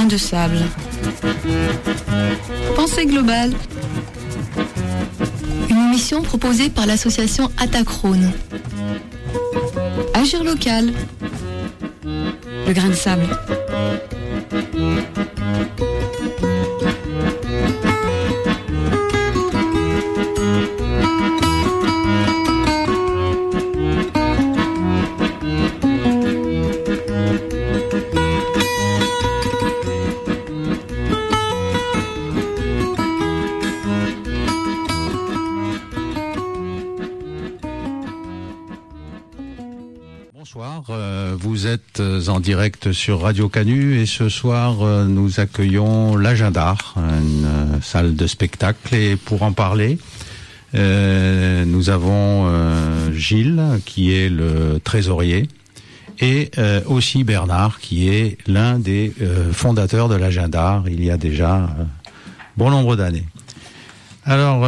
de sable. Pensée globale. Une émission proposée par l'association Atacrone. Agir local. Le grain de sable. Bonsoir, vous êtes en direct sur Radio Canu et ce soir nous accueillons l'Agenda, une salle de spectacle, et pour en parler nous avons Gilles qui est le trésorier et aussi Bernard qui est l'un des fondateurs de l'Agenda il y a déjà bon nombre d'années. Alors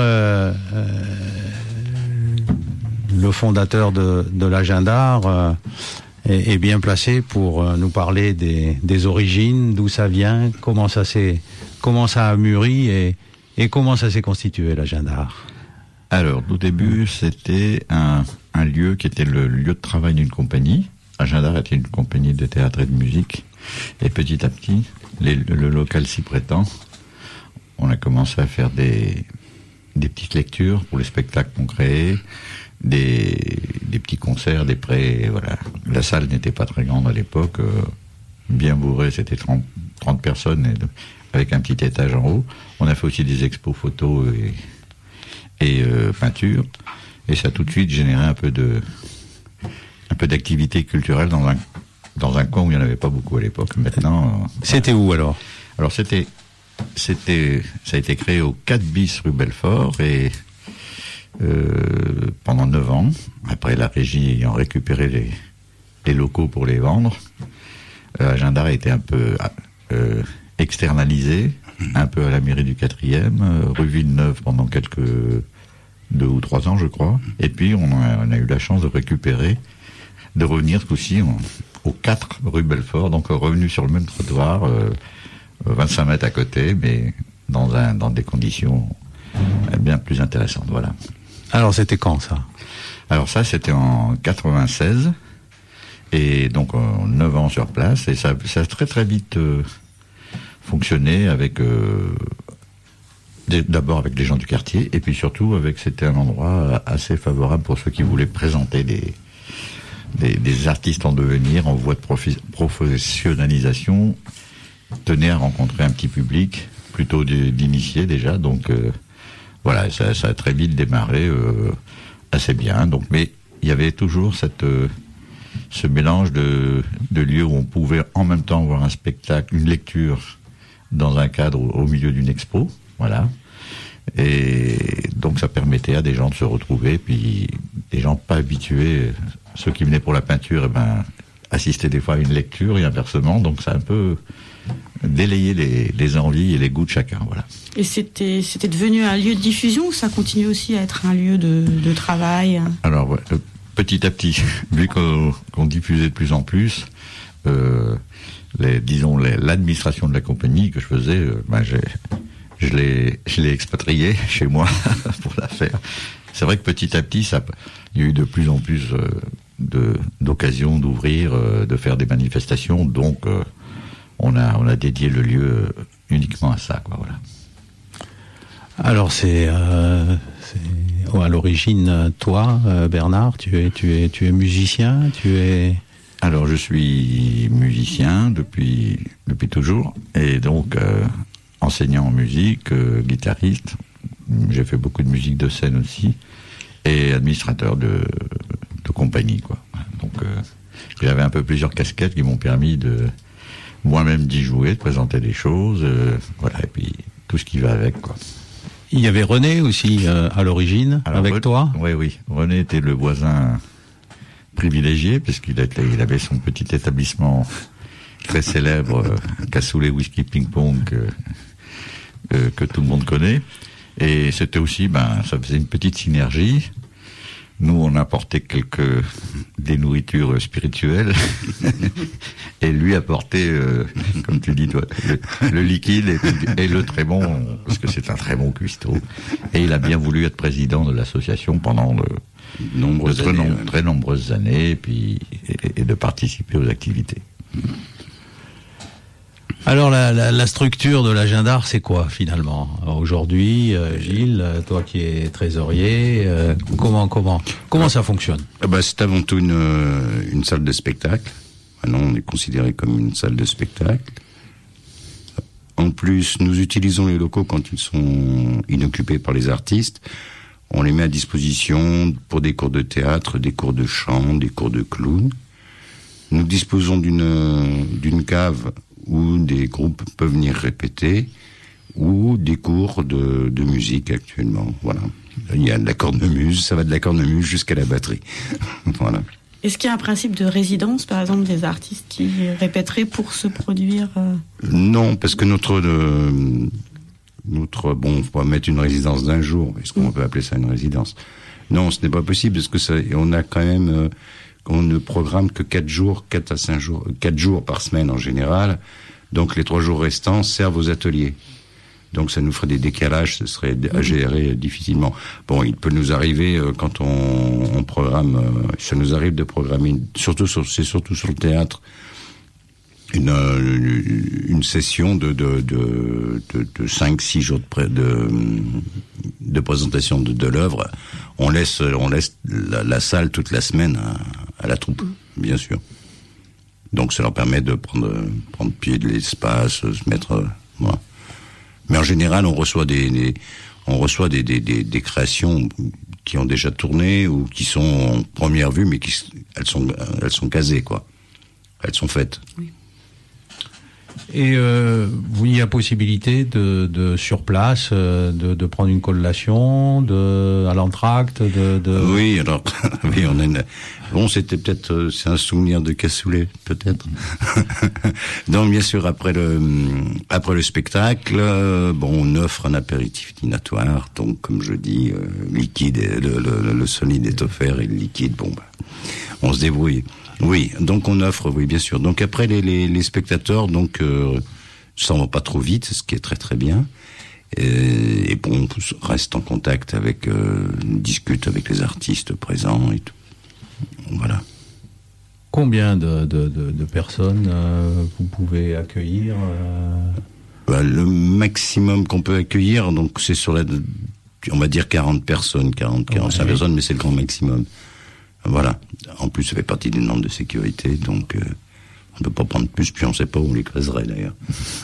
le fondateur de l'Agenda est bien placé pour nous parler des origines, d'où ça vient, comment ça a mûri et comment ça s'est constitué l'Agenda. Alors, au début, c'était un lieu qui était le lieu de travail d'une compagnie. Agenda était une compagnie de théâtre et de musique. Et petit à petit, le local s'y prêtant, on a commencé à faire des petites lectures pour les spectacles qu'on créait, des petits concerts, des prêts, voilà. La salle n'était pas très grande à l'époque, bien bourrée, c'était 30 personnes avec un petit étage en haut. On a fait aussi des expos photos et peinture, et ça a tout de suite généré un peu d'activité culturelle dans un coin où il n'y en avait pas beaucoup à l'époque. Maintenant, c'était où alors? Alors ça a été créé au 4 bis rue Belfort et pendant 9 ans, après la régie ayant récupéré les locaux pour les vendre, Agenda a été un peu externalisé, un peu à la mairie du 4e, rue Villeneuve pendant 2 ou 3 ans je crois, et puis on a eu la chance de revenir ce coup-ci au 4 rue Belfort, donc revenu sur le même trottoir, 25 mètres à côté, mais dans des conditions bien plus intéressantes, voilà. Alors c'était quand ça? Alors ça c'était en 96, et donc 9 ans sur place, et ça a très très vite fonctionné avec d'abord avec les gens du quartier, et puis surtout c'était un endroit assez favorable pour ceux qui voulaient présenter des artistes en devenir, en voie de professionnalisation, tenaient à rencontrer un petit public, plutôt d'initiés déjà, donc voilà, ça a très vite démarré assez bien. Donc, mais il y avait toujours ce mélange de lieux où on pouvait en même temps voir un spectacle, une lecture dans un cadre au milieu d'une expo, voilà. Et donc ça permettait à des gens de se retrouver, puis des gens pas habitués, ceux qui venaient pour la peinture, assistaient des fois à une lecture et inversement. Donc ça a un peu délayé les envies et les goûts de chacun, voilà. Et c'était devenu un lieu de diffusion ou ça continue aussi à être un lieu de travail? Alors, ouais, petit à petit, vu qu'on diffusait de plus en plus, l'administration de la compagnie que je faisais, je l'ai expatrié chez moi pour la faire. C'est vrai que petit à petit, il y a eu de plus en plus d'occasions d'ouvrir, de faire des manifestations, donc on a dédié le lieu uniquement à ça, quoi, voilà. Alors c'est à l'origine, toi, Bernard, tu es musicien, Alors je suis musicien depuis toujours, et donc enseignant en musique, guitariste. J'ai fait beaucoup de musique de scène aussi, et administrateur de compagnie, quoi. Donc j'avais un peu plusieurs casquettes qui m'ont permis de moi-même d'y jouer, de présenter des choses, voilà, et puis tout ce qui va avec, quoi. Il y avait René aussi à l'origine. Alors, avec toi? Oui. René était le voisin privilégié, puisqu'il avait son petit établissement très célèbre, Cassoulet Whisky Ping Pong, que tout le monde connaît. Et c'était aussi, ça faisait une petite synergie. Nous, on apportait des nourritures spirituelles et lui apportait, comme tu dis toi, le liquide et le très bon, parce que c'est un très bon cuistot. Et il a bien voulu être président de l'association pendant très nombreuses années, et de participer aux activités. Alors la structure de la Jeanne d'Arc, c'est quoi finalement aujourd'hui, Gilles, toi qui es trésorier, comment ça fonctionne? C'est avant tout une salle de spectacle. Maintenant, on est considéré comme une salle de spectacle. En plus, nous utilisons les locaux quand ils sont inoccupés par les artistes. On les met à disposition pour des cours de théâtre, des cours de chant, des cours de clown. Nous disposons d'une cave où des groupes peuvent venir répéter, ou des cours de musique actuellement. Voilà. Il y a de la cornemuse, ça va de la cornemuse jusqu'à la batterie. Voilà. Est-ce qu'il y a un principe de résidence, par exemple, des artistes qui répéteraient pour se produire Non, parce que on va mettre une résidence d'1 jour. Est-ce qu'on peut appeler ça une résidence? Non, ce n'est pas possible, parce que on a quand même... on ne programme que 4 jours par semaine en général. Donc les 3 jours restants servent aux ateliers. Donc ça nous ferait des décalages, ce serait à gérer difficilement. Bon, il peut nous arriver quand on programme, ça nous arrive de programmer, c'est surtout sur le théâtre, une session de 5-6 jours de présentation de l'œuvre. On laisse la salle toute la semaine à la troupe, bien sûr. Donc ça leur permet de prendre pied de l'espace, se mettre, voilà. Mais en général, on reçoit des créations qui ont déjà tourné ou qui sont en première vue, mais elles sont casées, quoi. Elles sont faites. Oui. Et il y a possibilité de sur place de prendre une collation à l'entracte Oui, alors oui, on a c'est un souvenir de cassoulet peut-être. Donc bien sûr après le spectacle, on offre un apéritif dînatoire, donc comme je dis, liquide, le solide est offert et le liquide, on se débrouille. Oui, donc on offre, oui, bien sûr. Donc après les spectateurs, ça va pas trop vite, ce qui est très très bien. Et on reste en contact discute avec les artistes présents et tout. Voilà. Combien de personnes vous pouvez accueillir Le maximum qu'on peut accueillir, donc c'est on va dire 40 personnes, 45 personnes, mais c'est le grand maximum. Voilà. En plus, ça fait partie des normes de sécurité, donc on ne peut pas prendre plus, puis on ne sait pas où on les caserait d'ailleurs.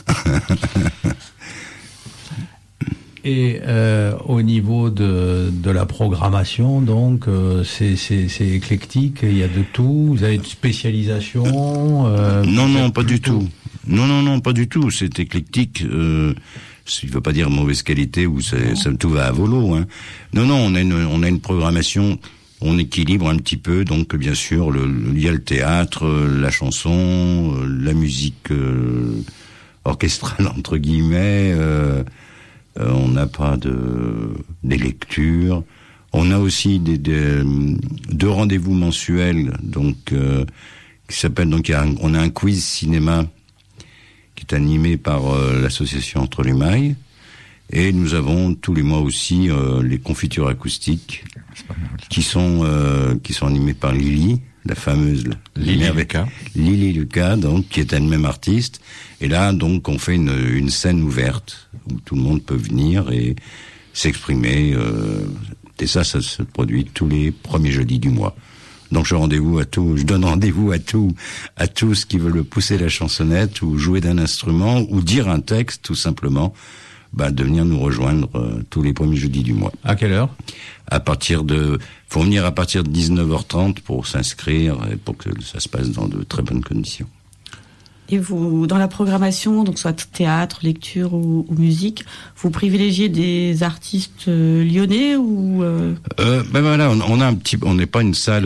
Et au niveau de la programmation, donc c'est éclectique, il y a de tout. Vous avez une spécialisation Non, pas du tout. Non, pas du tout. C'est éclectique. Il ne veut pas dire mauvaise qualité ou tout va à volo. Hein. Non, on a une programmation. On équilibre un petit peu, donc bien sûr, il y a le théâtre, la chanson, la musique orchestrale entre guillemets. On n'a pas des lectures. On a aussi deux rendez-vous mensuels, donc qui s'appelle on a un quiz cinéma qui est animé par l'association Entre les Mailles. Et nous avons tous les mois aussi les confitures acoustiques qui sont animées par Lily, la fameuse Lily Lucas, donc qui est elle-même artiste. Et là, donc, on fait une scène ouverte où tout le monde peut venir et s'exprimer. Et ça se produit tous les premiers jeudis du mois. Donc je donne rendez-vous à tous qui veulent pousser la chansonnette ou jouer d'un instrument ou dire un texte tout simplement. De venir nous rejoindre tous les premiers jeudis du mois. À quelle heure? Faut venir à partir de 19h30 pour s'inscrire et pour que ça se passe dans de très bonnes conditions. Et vous, dans la programmation, donc soit théâtre, lecture ou musique, vous privilégiez des artistes lyonnais ou voilà, on n'est pas une salle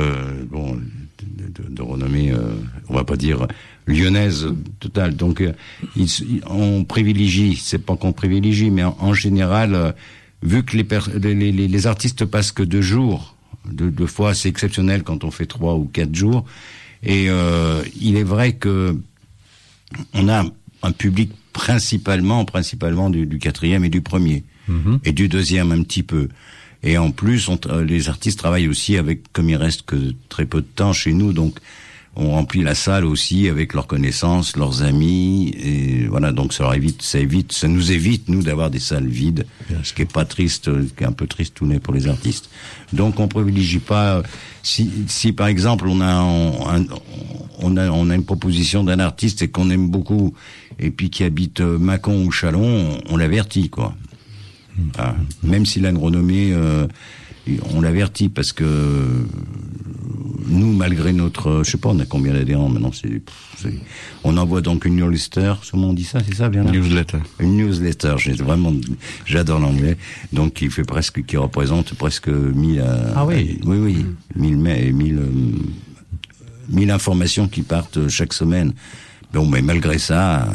de renommée, on va pas dire lyonnaise totale. Donc on privilégie, c'est pas qu'on privilégie, mais en général, vu que les artistes passent que 2 jours deux fois, c'est exceptionnel quand on fait 3 ou 4 jours. Et il est vrai que on a un public principalement du 4e et du 1er. Et du 2e un petit peu. Et en plus, les artistes travaillent aussi avec, comme il reste que très peu de temps chez nous, donc on remplit la salle aussi avec leurs connaissances, leurs amis, et voilà, donc ça nous évite, nous, d'avoir des salles vides, ce qui est pas triste, ce qui est un peu triste tout net pour les artistes. Donc on privilégie pas, si par exemple on a une proposition d'un artiste et qu'on aime beaucoup, et puis qui habite Mâcon ou Châlons, on l'avertit, quoi. Ah, même s'il a une renommée, on l'avertit parce que nous, malgré notre, je sais pas, on a combien d'adhérents maintenant, on envoie donc une newsletter, comment on dit ça, c'est ça, Bernard? Une newsletter, j'adore l'anglais, donc qui représente presque 1000, ah oui. Oui, 1000 informations qui partent chaque semaine. Bon, mais malgré ça,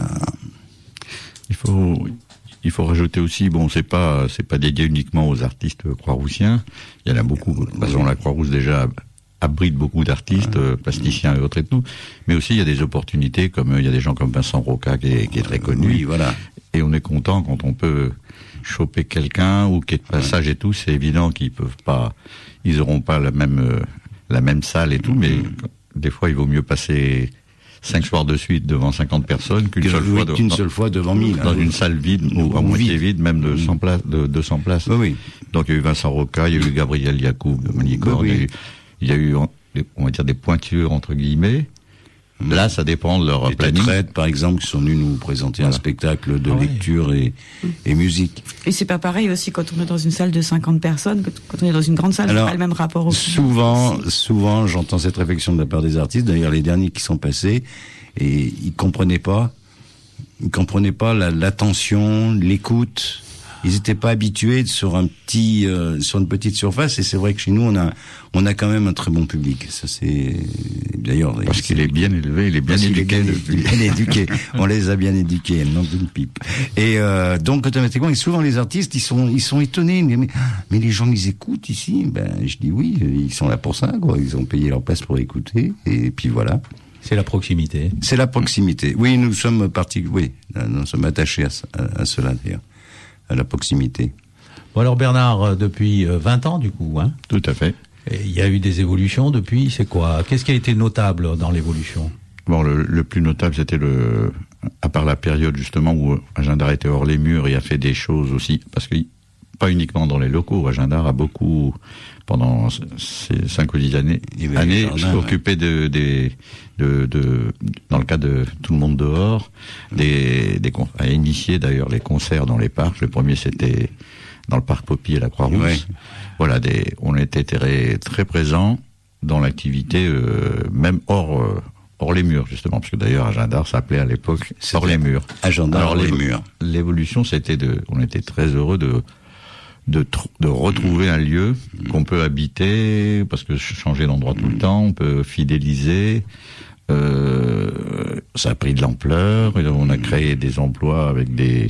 il faut rajouter aussi, bon, c'est pas dédié uniquement aux artistes croix-roussiens. Il y en a beaucoup. De toute façon, la Croix-Rousse déjà abrite beaucoup d'artistes, plasticiens et autres et tout. Mais aussi, il y a des opportunités, comme il y a des gens comme Vincent Roca qui est très connu. Oui, voilà. Et on est content quand on peut choper quelqu'un ou qui est de passage et tout. C'est évident ils auront pas la même salle et tout, mais des fois, il vaut mieux passer 5 soirs de suite devant 50 personnes qu'une seule fois devant 1000. Dans une salle vide, ou à moitié vide, même de 100 places. Oui. Donc il y a eu Vincent Roca, il y a eu Gabriel Yacoub, Manicor, il y a eu, on va dire, des pointures, entre guillemets. Là, ça dépend de leur planning. Les Tétraites, par exemple, qui sont venus nous présenter un spectacle de lecture et musique. Et c'est pas pareil aussi quand on est dans une salle de 50 personnes, quand on est dans une grande salle, c'est pas le même rapport au public. Souvent, j'entends cette réflexion de la part des artistes. D'ailleurs, les derniers qui sont passés, et ils comprenaient pas l'attention, l'écoute. Ils étaient pas habitués sur une petite surface, et c'est vrai que chez nous on a quand même un très bon public. Ça c'est d'ailleurs parce qu'il est bien élevé, il est bien éduqué. On les a bien éduqués, non d'une pipe. Et donc automatiquement, et souvent les artistes ils sont étonnés, mais les gens ils écoutent ici. Ben je dis oui, ils sont là pour ça, quoi. Ils ont payé leur place pour écouter, et puis voilà. C'est la proximité. C'est la proximité. Oui, nous sommes attachés à cela d'ailleurs. À la proximité. Bon alors Bernard, depuis 20 ans du coup, hein? Tout à fait. Et il y a eu des évolutions depuis, c'est quoi? Qu'est-ce qui a été notable dans l'évolution? Bon, le plus notable, c'était à part la période justement où Agenda était hors les murs, il a fait des choses aussi, parce que pas uniquement dans les locaux, Agenda a beaucoup, pendant ces 5 ou 10 années, occupé dans le cadre de Tout le monde dehors, a initié d'ailleurs les concerts dans les parcs. Le premier c'était dans le parc Poppy à la Croix-Rousse. Ouais. Voilà, on était très présents dans l'activité, même hors les murs justement, parce que d'ailleurs Agenda s'appelait à l'époque hors les murs. Agenda hors les murs. L'évolution, on était très heureux de retrouver un lieu qu'on peut habiter, parce que changer d'endroit tout le temps, on peut fidéliser. Ça a pris de l'ampleur. On a créé des emplois avec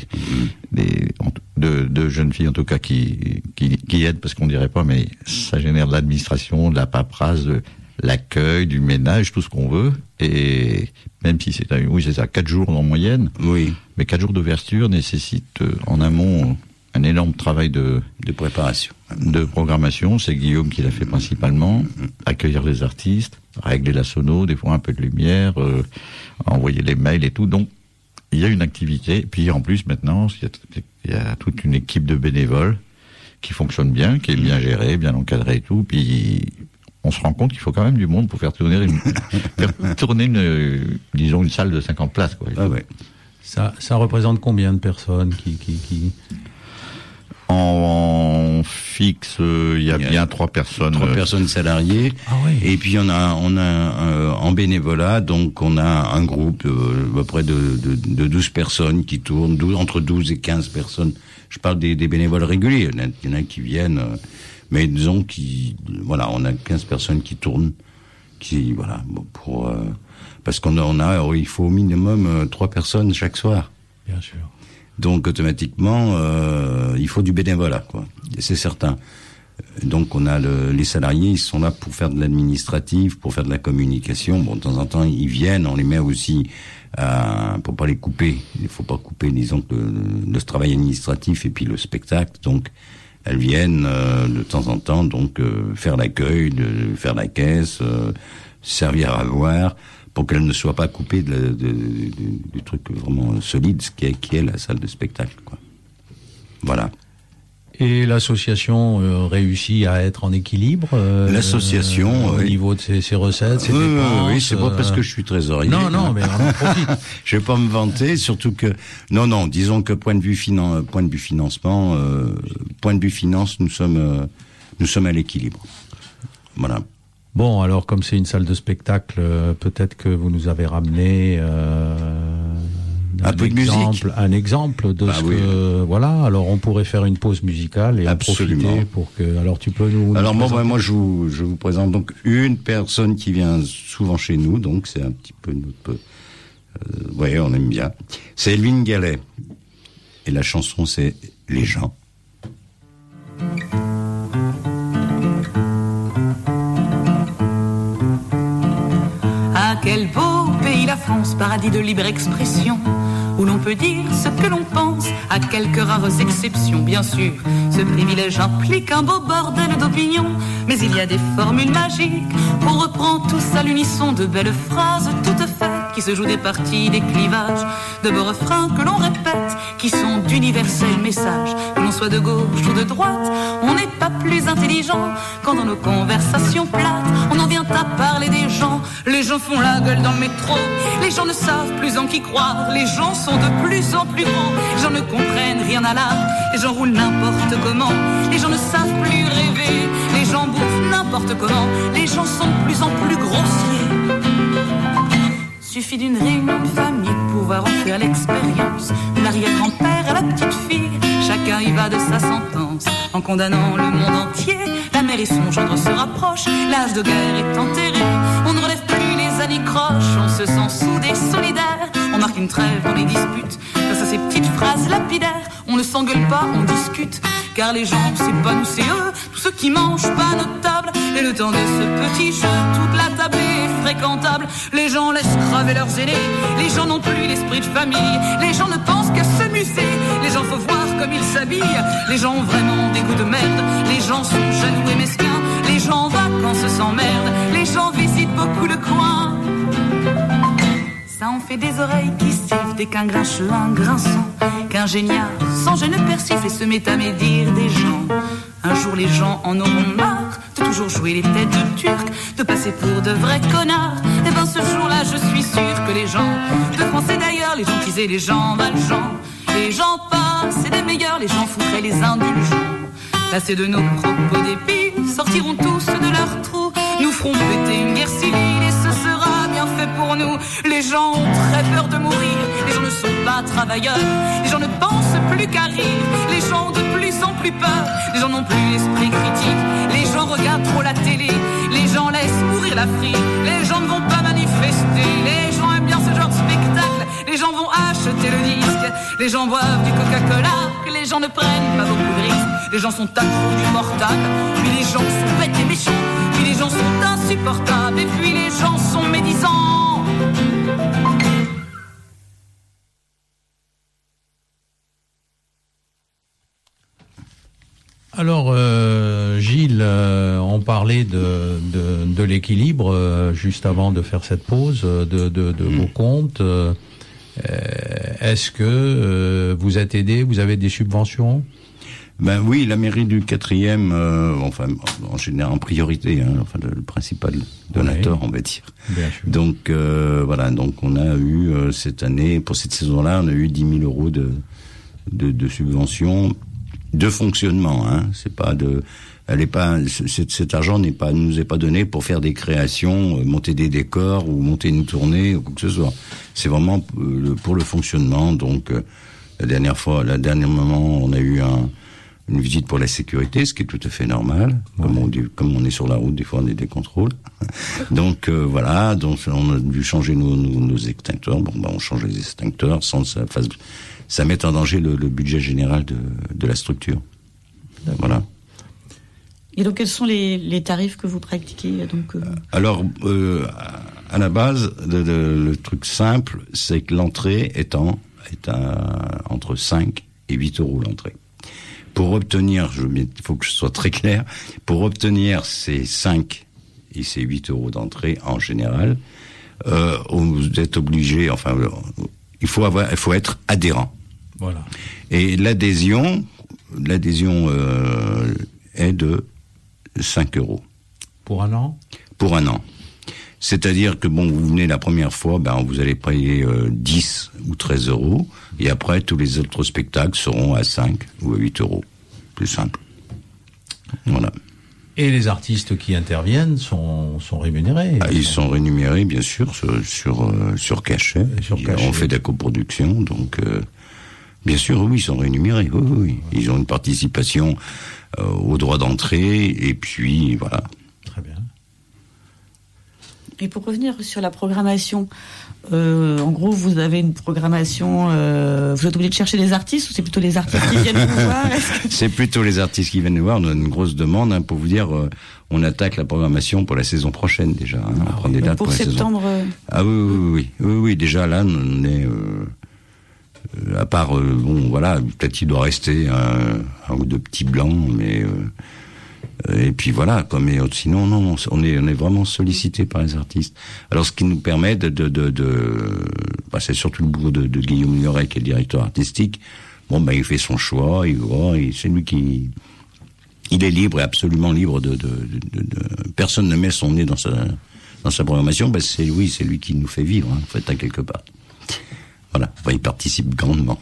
deux jeunes filles en tout cas qui aident, parce qu'on dirait pas, mais ça génère de l'administration, de la paperasse, de l'accueil, du ménage, tout ce qu'on veut. Et même si c'est 4 jours en moyenne. Oui. Mais 4 jours d'ouverture nécessitent en amont un énorme travail de préparation, de programmation. C'est Guillaume qui l'a fait principalement. Accueillir les artistes, régler la sono, des fois un peu de lumière, envoyer les mails et tout. Donc il y a une activité. Puis en plus maintenant, il y a toute une équipe de bénévoles qui fonctionne bien, qui est bien gérée, bien encadrée et tout. Puis on se rend compte qu'il faut quand même du monde pour faire tourner une salle de 50 places, quoi. Ah ouais. Ça représente combien de personnes qui... En fixe, il y a bien 3 personnes. 3 personnes salariées. Ah oui. Et puis on a en bénévolat, donc on a un groupe à peu près de 12 personnes qui tournent, entre 12 et 15 personnes. Je parle des bénévoles réguliers. Il y en a qui viennent, mais disons on a 15 personnes qui tournent, parce il faut au minimum 3 personnes chaque soir. Bien sûr. Donc automatiquement, il faut du bénévolat, quoi. Et c'est certain. Donc on a les salariés, ils sont là pour faire de l'administratif, pour faire de la communication. Bon, de temps en temps, ils viennent, on les met aussi pour pas les couper. Il faut pas couper, disons, le travail administratif et puis le spectacle. Donc elles viennent de temps en temps, donc faire l'accueil, faire la caisse, servir à boire, pour qu'elles ne soient pas coupées du truc vraiment solide, qui est la salle de spectacle, quoi. Voilà. Et l'association réussit à être en équilibre l'association, au niveau de ses recettes, ses dépenses. Oui, c'est pas parce que je suis trésorier. Non, mais on en profite. Je vais pas me vanter, surtout que non, disons que point de vue financement, point de vue finance, nous sommes à l'équilibre. Voilà. Bon, alors comme c'est une salle de spectacle, peut-être que vous nous avez ramené un peu de musique, un exemple de ce que voilà. Alors on pourrait faire une pause musicale et en profiter pour que. Alors tu peux nous. Alors moi je vous présente donc une personne qui vient souvent chez nous, donc c'est un petit peu notre. Ouais, on aime bien. C'est Elvin Gallet et la chanson c'est Les gens. Ah, quel beau pays la France, paradis de libre expression, où l'on peut dire ce que l'on pense, à quelques rares exceptions, bien sûr. Ce privilège implique un beau bordel d'opinion, mais il y a des formules magiques qu'on reprend tous à l'unisson, de belles phrases toutes faites qui se jouent des parties, des clivages, de beaux refrains que l'on répète, qui sont d'universels messages. Que l'on soit de gauche ou de droite, on n'est pas plus intelligent quand dans nos conversations plates, on en vient à parler des gens. Les gens font la gueule dans le métro, les gens ne savent plus en qui croire, les gens sont de plus en plus gros, les gens ne comprennent rien à l'art, les gens roulent n'importe comment, les gens ne savent plus rêver, les gens bouffent n'importe comment, les gens sont de plus en plus grossiers. Suffit d'une réunion de famille pour pouvoir en faire l'expérience, de l'arrière-grand-père à la petite fille, chacun y va de sa sentence, en condamnant le monde entier. La mère et son gendre se rapprochent, l'âge de guerre est enterré, on ne relève plus les anicroches, on se sent soudés, solidaires, on marque une trêve dans les disputes, face à ces petites phrases lapidaires, on ne s'engueule pas, on discute, car les gens, c'est pas nous, c'est eux, tous ceux qui mangent pas notre table, et le temps de ce petit jeu, toute la table est fréquentable, les gens laissent craver leurs aînés, les gens n'ont plus l'esprit de famille, les gens ne pensent qu'à se muser, les gens faut voir comme ils s'habillent, les gens ont vraiment des goûts de merde, les gens sont jaloux et mesquins, les gens en vacances s'emmerdent, les gens visitent beaucoup le coin. Ça en fait des oreilles qui sifflent dès qu'un grincheux, un grinçant, qu'un génial sans gêne persifle et se met à médire des gens. Un jour les gens en auront marre de toujours jouer les têtes de Turcs, de passer pour de vrais connards. Et ben ce jour-là je suis sûr que les gens de Français d'ailleurs, les gens qui les gens valjean, les gens pas, c'est des meilleurs, les gens foutraient les indulgents. Lassés de nos propos débiles, sortiront tous de leur trou, nous ferons péter une guerre civile et ce sera bien fait pour nous. Les gens ont très peur de mourir, les gens ne sont pas travailleurs, les gens ne pensent plus qu'à rire, les gens ont de plus en plus peur, les gens n'ont plus l'esprit critique, les gens regardent trop la télé, les gens laissent mourir l'Afrique, les gens ne vont pas manifester, les gens aiment bien ce genre de spectacle, les gens vont acheter le disque, les gens boivent du Coca-Cola, que les gens ne prennent pas beaucoup de risques, les gens sont accros du portable, puis les gens sont bêtes et méchants, puis les gens sont insupportables, et puis les gens sont médisants. Alors, Gilles, on parlait de l'équilibre juste avant de faire cette pause, de vos comptes. Est-ce que vous êtes aidé, vous avez des subventions ? Ben oui, la mairie du 4e, enfin en général en priorité, hein, enfin le principal donateur, on va dire. Donc voilà, donc on a eu cette année, pour cette saison-là, on a eu 10 000 euros de subventions de fonctionnement. Hein, c'est pas de, elle est pas, cet argent nous est pas donné pour faire des créations, monter des décors ou monter une tournée ou quoi que ce soit. C'est vraiment pour le fonctionnement. Donc la dernier moment, on a eu une visite pour la sécurité, ce qui est tout à fait normal. Comme on est sur la route, des fois on a des contrôles. Donc voilà, donc on a dû changer nos extincteurs. Bon, on change les extincteurs sans que ça mette en danger le budget général de la structure. Voilà. Et donc, quels sont les tarifs que vous pratiquez donc, Alors, à la base, le truc simple, c'est que l'entrée est entre 5 et 8 euros l'entrée. Pour obtenir, il faut que je sois très clair, pour obtenir ces 5 et ces 8 euros d'entrée en général, vous êtes obligé, enfin, il faut être adhérent. Voilà. Et l'adhésion est de 5 euros. Pour un an ? Pour un an. C'est-à-dire que vous venez la première fois, vous allez payer 10 ou 13 euros, et après, tous les autres spectacles seront à 5 ou à 8 euros. Plus simple. Voilà. Et les artistes qui interviennent sont rémunérés. Ils sont rémunérés, bien sûr, sur cachet. On fait de la coproduction, donc bien sûr, oui, ils sont rémunérés. Oui. Ils ont une participation au droit d'entrée, et puis voilà. Très bien. Et pour revenir sur la programmation, en gros, vous avez une programmation, vous êtes obligé de chercher des artistes, ou c'est plutôt les artistes qui viennent vous voir? C'est plutôt les artistes qui viennent nous voir. On a une grosse demande, pour vous dire, on attaque la programmation pour la saison prochaine déjà. On prend des dates pour la septembre. Saison. Ah oui, déjà là, on est à part, peut-être qu'il doit rester un ou deux petits blancs, mais et puis voilà, sinon non, on est vraiment sollicité par les artistes. Alors ce qui nous permet c'est surtout le boulot de Guillaume Nuret, qui est le directeur artistique. Il fait son choix, c'est lui qui, il est libre, et absolument libre personne ne met son nez dans sa programmation. C'est lui qui nous fait vivre, en fait, à quelque part. Voilà, il participe grandement.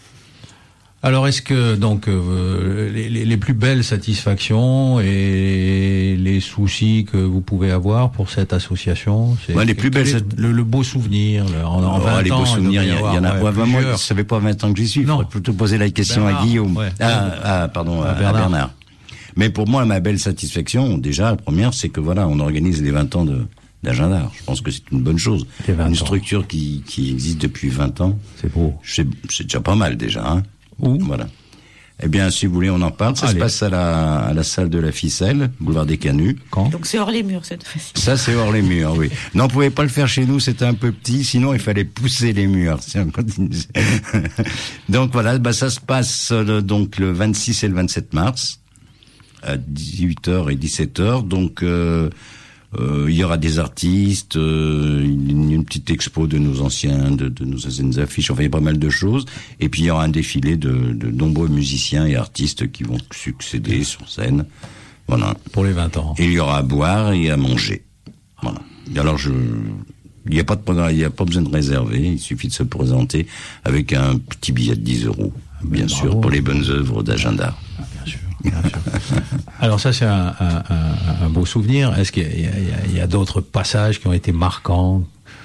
Alors, est-ce que donc les plus belles satisfactions et les soucis que vous pouvez avoir pour cette association, c'est les plus belles, le beau souvenir. En 20 les beaux souvenirs, il y en a. Moi, ça fait pas 20 ans que j'y suis. Il faudrait plutôt poser la question à Guillaume. Ouais. À Bernard. Mais pour moi, ma belle satisfaction, déjà, la première, c'est que on organise les 20 ans d'Agenda. Je pense que c'est une bonne chose. Une structure qui existe depuis 20 ans. C'est beau. C'est déjà pas mal déjà, hein. Voilà. Eh bien, si vous voulez, on en parle. Ça se passe à la salle de la Ficelle, boulevard des Canuts. Quand ? Donc c'est hors les murs cette fois-ci. Ça, c'est hors les murs, oui. Non, on pouvait pas le faire chez nous, c'était un peu petit, sinon il fallait pousser les murs. Si on continue. Donc voilà, ça se passe donc le 26 et le 27 mars à 18h et 17h. Donc il y aura des artistes, une petite expo de nos anciennes affiches, enfin il y a pas mal de choses, et puis il y aura un défilé de nombreux musiciens et artistes qui vont succéder sur scène, voilà. Pour les 20 ans. Et il y aura à boire et à manger, voilà. Et alors il n'y a pas de programme, il n'y a pas besoin de réserver, il suffit de se présenter avec un petit billet de 10 euros, bien sûr, pour les bonnes œuvres d'Agenda. Bien sûr. Alors ça, c'est un beau souvenir. Est-ce qu'il y a d'autres passages qui ont été marquants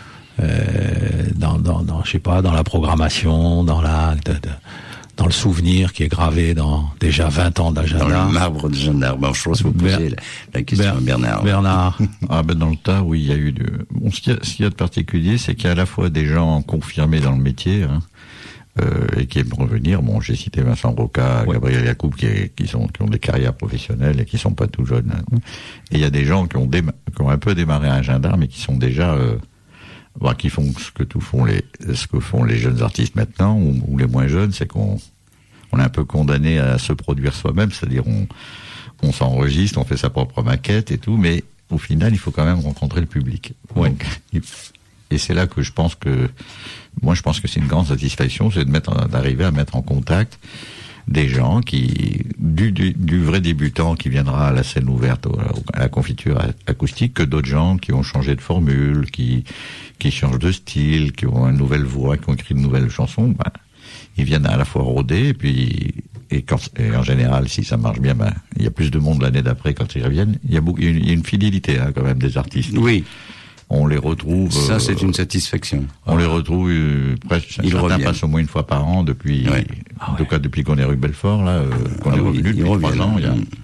dans je sais pas, dans la programmation, dans le souvenir qui est gravé dans déjà 20 ans d'Agenda? Dans le marbre d'Agenda. Je pense que vous posez la question à Bernard. Bernard. Dans le tas, oui, il y a eu ce qu'il y a de particulier, c'est qu'il y a à la fois des gens confirmés dans le métier, et qui aiment revenir. J'ai cité Vincent Roca, Gabriel Yacoub, qui ont des carrières professionnelles et qui sont pas tout jeunes. Et il y a des gens qui ont un peu démarré à Agenda, mais qui sont déjà, qui font ce que font les jeunes artistes maintenant, ou les moins jeunes, c'est qu'on est un peu condamné à se produire soi-même, c'est-à-dire on s'enregistre, on fait sa propre maquette et tout, mais au final, il faut quand même rencontrer le public. Donc, et c'est là que je pense que c'est une grande satisfaction, c'est d'arriver à mettre en contact des gens du vrai débutant qui viendra à la scène ouverte, à la confiture acoustique, que d'autres gens qui ont changé de formule, qui changent de style, qui ont une nouvelle voix, qui ont écrit de nouvelles chansons. Ils viennent à la fois rôder, et en général, si ça marche bien, il y a plus de monde l'année d'après quand ils reviennent. Il y a une fidélité, quand même, des artistes. Oui. On les retrouve. Ça, c'est une satisfaction. On les retrouve presque. Certains passent au moins une fois par an depuis. En tout cas, depuis qu'on est rue Belfort, qu'on est revenu depuis 3 ans.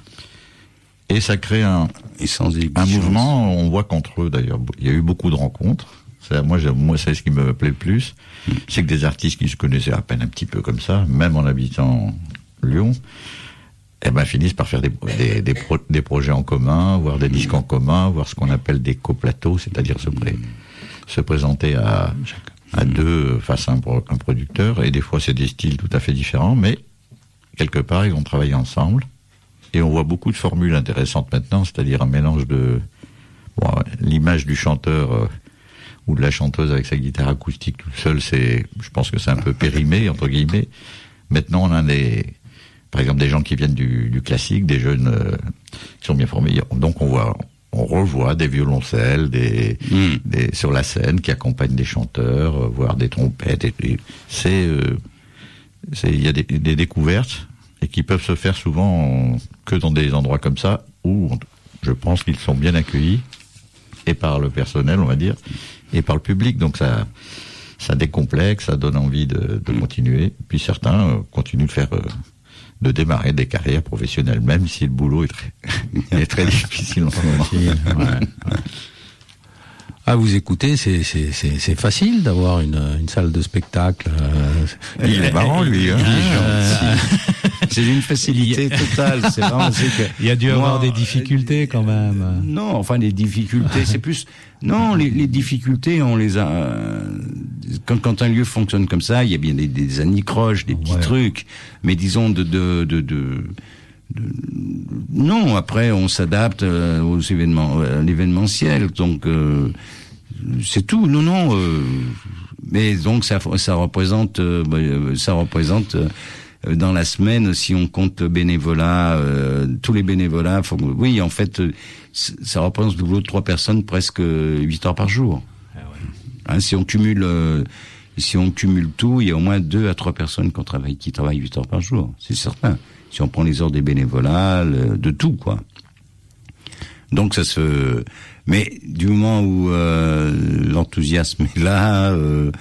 Et ça crée un mouvement. On voit qu'entre eux, d'ailleurs, il y a eu beaucoup de rencontres. Moi, c'est ce qui me plaît le plus. C'est que des artistes qui se connaissaient à peine un petit peu comme ça, même en habitant Lyon, finissent par faire des projets en commun, voire des disques en commun, voire ce qu'on appelle des coplateaux, c'est-à-dire se présenter à deux face à un producteur, et des fois c'est des styles tout à fait différents, mais quelque part ils vont travailler ensemble, et on voit beaucoup de formules intéressantes maintenant, c'est-à-dire un mélange de l'image du chanteur ou de la chanteuse avec sa guitare acoustique toute seule, je pense que c'est un peu périmé, entre guillemets. Maintenant on a par exemple des gens qui viennent du classique, des jeunes qui sont bien formés, donc on revoit des violoncelles, sur la scène qui accompagnent des chanteurs, voire des trompettes. Il y a des découvertes et qui peuvent se faire souvent que dans des endroits comme ça où je pense qu'ils sont bien accueillis et par le personnel, on va dire, et par le public. Donc ça décomplexe, ça donne envie de continuer. Puis certains continuent de démarrer des carrières professionnelles, même si le boulot est très difficile en ce moment. Ouais. Ah, vous écoutez, c'est facile d'avoir une salle de spectacle. Il est marrant, lui. Hein. C'est une facilité totale. C'est vraiment, il y a dû avoir des difficultés quand même. Non, enfin les difficultés, c'est plus. Non, les difficultés, on les a. Quand un lieu fonctionne comme ça, il y a bien des anicroches, des petits trucs. Mais disons non, après on s'adapte aux événements, à l'événementiel. Donc c'est tout. Non. Mais donc ça représente dans la semaine, si on compte bénévolat, tous les bénévolats, oui, en fait, ça représente le boulot de 3 personnes, presque 8 heures par jour. Ah ouais. Hein, si on cumule tout, il y a au moins 2 à 3 personnes qui travaillent 8 heures par jour, c'est certain. Si on prend les heures des bénévolats, de tout, quoi. Donc mais du moment où l'enthousiasme est là,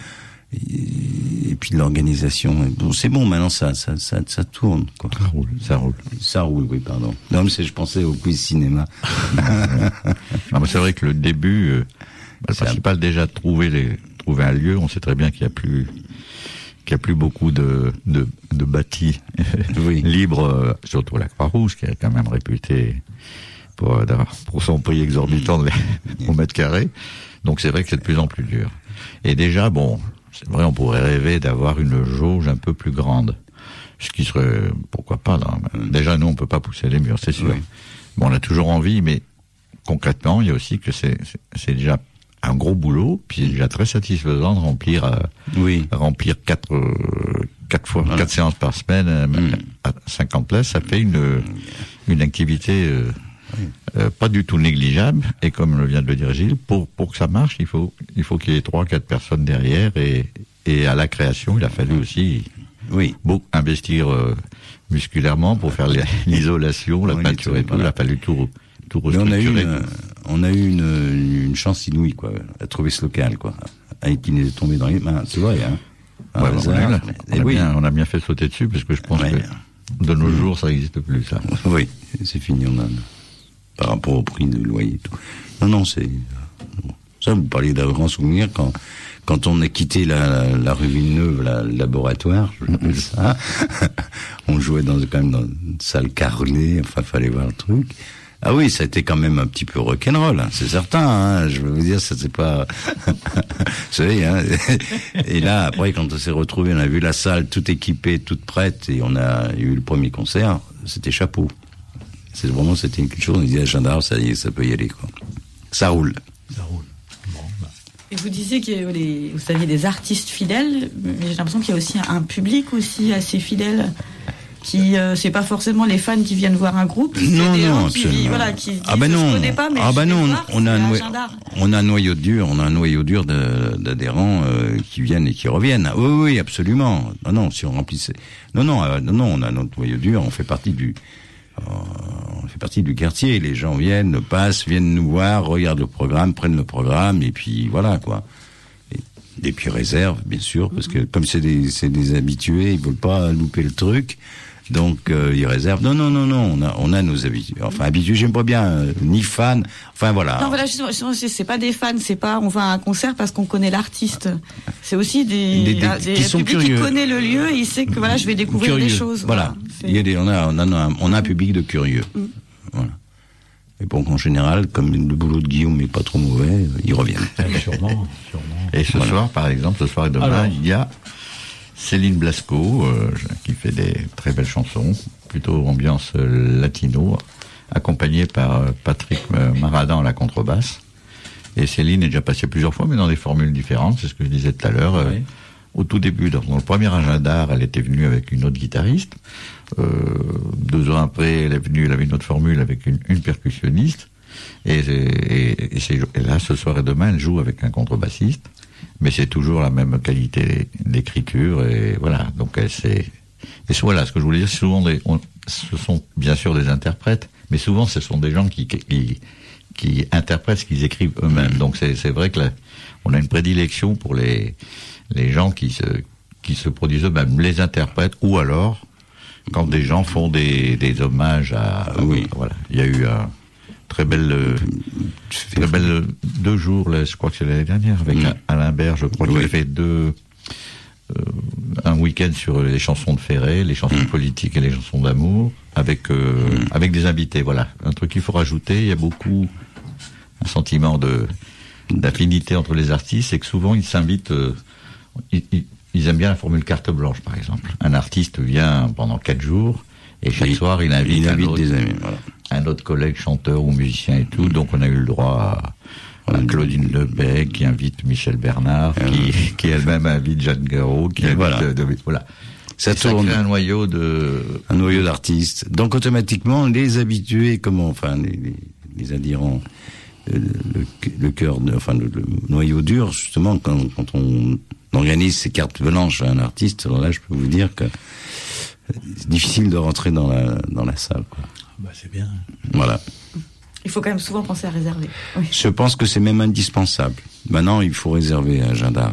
et puis l'organisation, bon, c'est bon, maintenant ça tourne, quoi. Ça roule, oui, pardon. Non, mais je pensais au quiz cinéma. Non, mais c'est vrai que le début, le principal déjà trouver un lieu, on sait très bien qu'il y a plus beaucoup de bâtis libres, surtout la Croix-Rouge, qui est quand même réputée pour son prix exorbitant au mètre carré. Donc c'est vrai que c'est de plus en plus dur. Et déjà, bon, c'est vrai, on pourrait rêver d'avoir une jauge un peu plus grande. Ce qui serait, pourquoi pas, là. Déjà, nous, on peut pas pousser les murs, c'est sûr. Oui. Bon, on a toujours envie, mais concrètement, il y a aussi que c'est déjà un gros boulot, puis c'est déjà très satisfaisant de remplir 4 séances par semaine, à 50 places, ça fait une activité, pas du tout négligeable, et comme le vient de le dire Gilles, pour que ça marche, il faut qu'il y ait 3-4 personnes derrière, et à la création, il a fallu aussi investir musculairement pour faire l'isolation, la peinture et tout, il a fallu tout restructurer. On a eu une chance inouïe, quoi, à trouver ce local, quoi, avec qui nous est tombé dans les mains, c'est vrai, hein. On a bien fait sauter dessus, parce que je pense que de nos jours, ça n'existe plus, ça. Oui, c'est fini, par rapport au prix du loyer et tout. Non, c'est... Ça, vous parlez d'un grand souvenir, quand on a quitté la rue Villeneuve, le laboratoire, je l'appelle ça, on jouait quand même dans une salle carrelée, enfin, fallait voir le truc. Ah oui, ça a été quand même un petit peu rock'n'roll, hein, c'est certain, hein, je veux vous dire, ça c'est pas... Vous savez, hein. Et là, après, quand on s'est retrouvés, on a vu la salle toute équipée, toute prête, et on a eu le premier concert, c'était chapeau. C'était quelque chose, on disait à Gendarme, ça y est, ça peut y aller, quoi. Ça roule. Bon, Et vous disiez que vous aviez des artistes fidèles, mais j'ai l'impression qu'il y a aussi un public aussi assez fidèle. Qui c'est pas forcément les fans qui viennent voir un groupe, c'est des gens qui se connaissent pas, mais on a un noyau dur d'adhérents qui viennent et qui reviennent. Oui, absolument. Non, si on remplissait. Non, on a notre noyau dur, on fait partie du quartier. Les gens viennent nous voir, regardent le programme, prennent le programme, et puis voilà, quoi. Et puis réserve, bien sûr, parce que comme c'est des habitués, ils veulent pas louper le truc. Donc ils réservent. Non, on a nos habitudes. Enfin habitudes, j'aime pas bien ni fan. Enfin voilà. Non, voilà, justement, c'est pas des fans, c'est pas on va à un concert parce qu'on connaît l'artiste. C'est aussi des qui sont publics curieux. qui connaît le lieu et il sait que voilà, je vais découvrir Curieux. des choses. Voilà. Il y a on a un public de curieux. Voilà. Et bon, en général, comme le boulot de Guillaume n'est pas trop mauvais, ils reviennent. Sûrement. Et ce soir, par exemple, ce soir et demain, il y a Céline Blasco, qui fait des très belles chansons, plutôt ambiance latino, accompagnée par Patrick Maradan à la contrebasse. Et Céline est déjà passée plusieurs fois, mais dans des formules différentes, c'est ce que je disais tout à l'heure. Oui. Au tout début, dans le premier agenda, elle était venue avec une autre guitariste. 2 ans après, elle avait une autre formule avec une percussionniste. Et là, ce soir et demain, elle joue avec un contrebassiste. Mais c'est toujours la même qualité d'écriture. Et voilà. Donc, voilà, ce que je voulais dire, souvent ce sont bien sûr des interprètes, mais souvent ce sont des gens qui interprètent ce qu'ils écrivent eux-mêmes. Donc, c'est vrai que on a une prédilection pour les gens qui se produisent eux-mêmes, les interprètes, ou alors quand des gens font des hommages à... Oui. Voilà. Il y a eu un très belle 2 jours, là, je crois que c'est l'année dernière, avec Alain Berg, je crois qu'il a fait un week-end sur les chansons de Ferré, les chansons politiques et les chansons d'amour, avec des invités, voilà. Un truc qu'il faut rajouter, il y a beaucoup un sentiment d'affinité entre les artistes, c'est que souvent ils s'invitent... Ils aiment bien la formule carte blanche, par exemple. Un artiste vient pendant 4 jours, et chaque soir, il invite des amis, voilà. Un autre collègue chanteur ou musicien et tout. Donc, on a eu le droit à Claudine Lebecq, qui invite Michel Bernard, qui elle-même invite Jeanne Garraud, qui invite... Voilà. Ça tourne. Ça crée un noyau d'artistes. Donc, automatiquement, les habitués, les adhérents, le cœur, le noyau dur, justement, quand on organise ces cartes blanches à un artiste, alors là, je peux vous dire que c'est difficile de rentrer dans la salle, quoi. Bah, c'est bien. Voilà. Il faut quand même souvent penser à réserver. Oui. Je pense que c'est même indispensable. Maintenant, il faut réserver un agenda.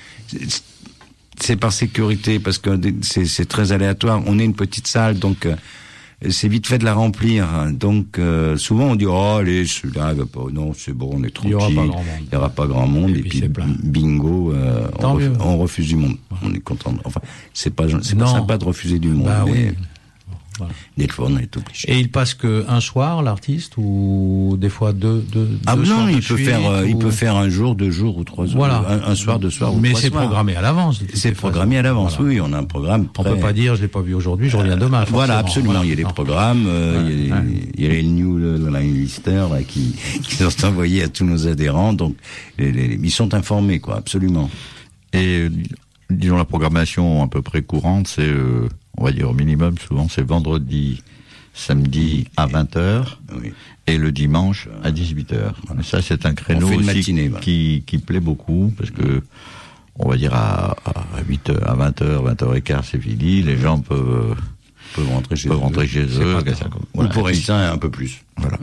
C'est par sécurité, parce que c'est très aléatoire. On est une petite salle, donc c'est vite fait de la remplir. Donc souvent on dit allez, celui-là il va pas. Non, c'est bon, on est tranquille. Il y aura pas grand monde. Et puis bingo, on refuse du monde. Ouais. On est content. Enfin, c'est pas sympa de refuser du monde. Bah, mais oui. Voilà. Des fois, on est obligé. Et il passe qu'un soir, l'artiste, ou des fois deux non, il peut faire un jour, 2 jours ou 3 jours. Voilà. Un soir, 2 soirs ou 3 soirs. Mais c'est programmé à l'avance. C'est programmé à l'avance. Voilà. Oui, on a un programme. On peut pas dire, je l'ai pas vu aujourd'hui, je reviens demain. Voilà, absolument. Voilà. Il y a des programmes, il y a les newsletters qui sont envoyés à tous nos adhérents. Donc, ils sont informés, quoi, absolument. Et, disons, la programmation à peu près courante, c'est, on va dire au minimum, souvent, c'est vendredi, samedi à 20h, oui. Et le dimanche à 18h. Voilà. Ça, c'est un créneau aussi matinée, qui plaît beaucoup, parce que, on va dire à 8h, à 20h, 20h15, c'est fini, les gens peuvent rentrer chez eux. Ou pour rester un peu plus. Voilà.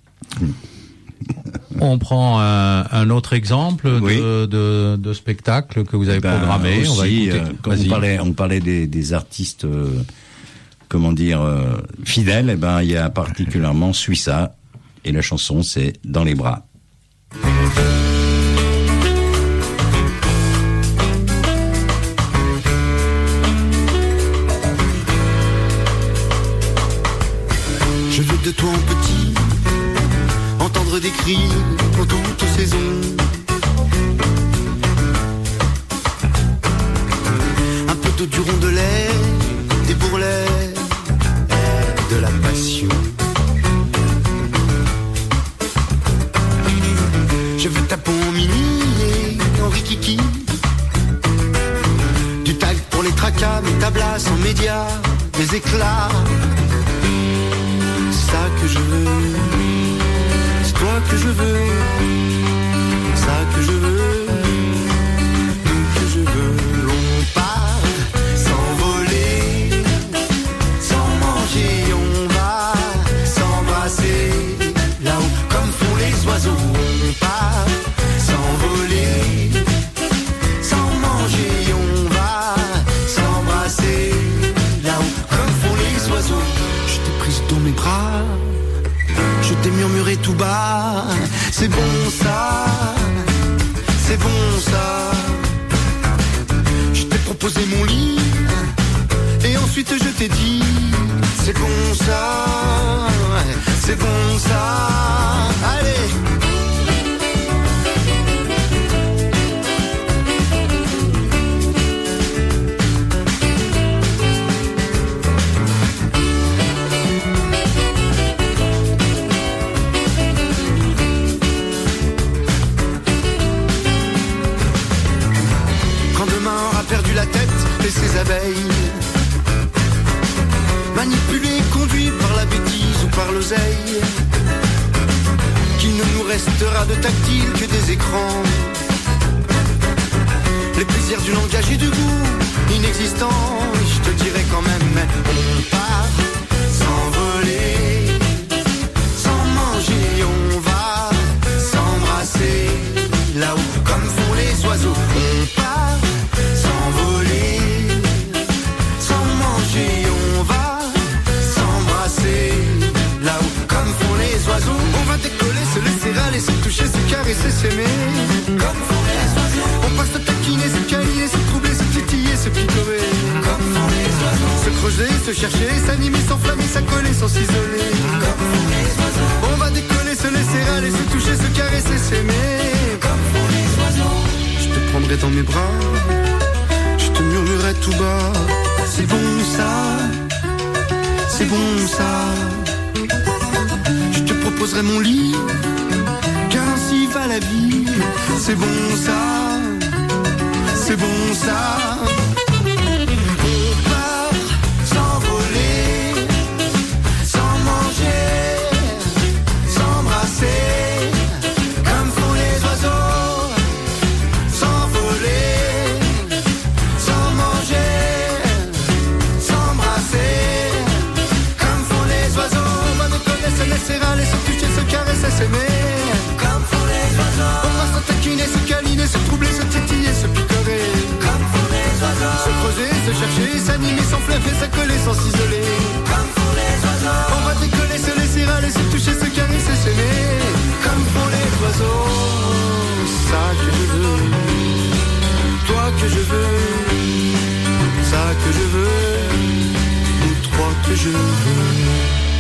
On prend un autre exemple de spectacle que vous avez programmé. Aussi, on va écouter. Quand on parlait des artistes, fidèles. Eh ben, il y a particulièrement Suissa, et la chanson c'est Dans les bras. Je veux de toi en petit, entendre des cris en toute saison. Un peu d'eau du rondelet, des bourrelets, de la passion. Je veux ta peau en mini et en rikiki, du tag pour les tracas, mes tablasses en médias, des éclats. C'est ça que je veux, c'est toi que je veux, ça que je veux, tout que je veux. On part s'envoler, sans manger, on va s'embrasser là-haut comme font les oiseaux. On part s'envoler, sans manger, on va s'embrasser là-haut comme font les tout bas. C'est bon ça, c'est bon ça. Je t'ai proposé mon lit et ensuite je t'ai dit c'est bon ça, c'est bon ça. Allez. Perdu la tête et ses abeilles, manipulé, conduit par la bêtise ou par l'oseille, qu'il ne nous restera de tactile que des écrans. Les plaisirs du langage et du goût inexistants, je te dirais quand même, mais on part s'envoler, sans manger, on va s'embrasser, là-haut comme font les oiseaux. On part s'envoler, sans manger, on va s'embrasser, là-haut comme font les oiseaux. On va décoller, se laisser aller, se toucher, se caresser, s'aimer, comme font les oiseaux. On passe se taquiner, se câliner, se troubler, se titiller, se picorer, comme font les oiseaux. Se creuser, se chercher, s'animer, s'enflammer, s'accoler, sans s'isoler, comme font les oiseaux. On va décoller, se laisser aller, se toucher, se caresser, s'aimer, comme font les oiseaux. Je te prendrai dans mes bras, je te murmurerai tout bas, c'est bon ça, c'est bon ça. Je te proposerai mon lit, car ainsi va la vie. C'est bon ça, c'est bon ça. On part s'envoler, sans manger, s'embrasser, comme font les oiseaux. S'envoler, sans manger, s'embrasser, comme font les oiseaux. On va décoller, se laisser aller, se toucher, se caresser, s'aimer, comme font les oiseaux. On va se taquiner, se câliner, se troubler, se titiller, se picorer, comme font les oiseaux. Se creuser, se chercher, s'animer, s'enflammer, s'accoler, sans s'isoler, comme font les oiseaux. On va décoller, se laisser aller, se toucher, se caresser, s'aimer, comme font les oiseaux. Ça que je veux, toi que je veux, ça que je veux, nous trois que je veux.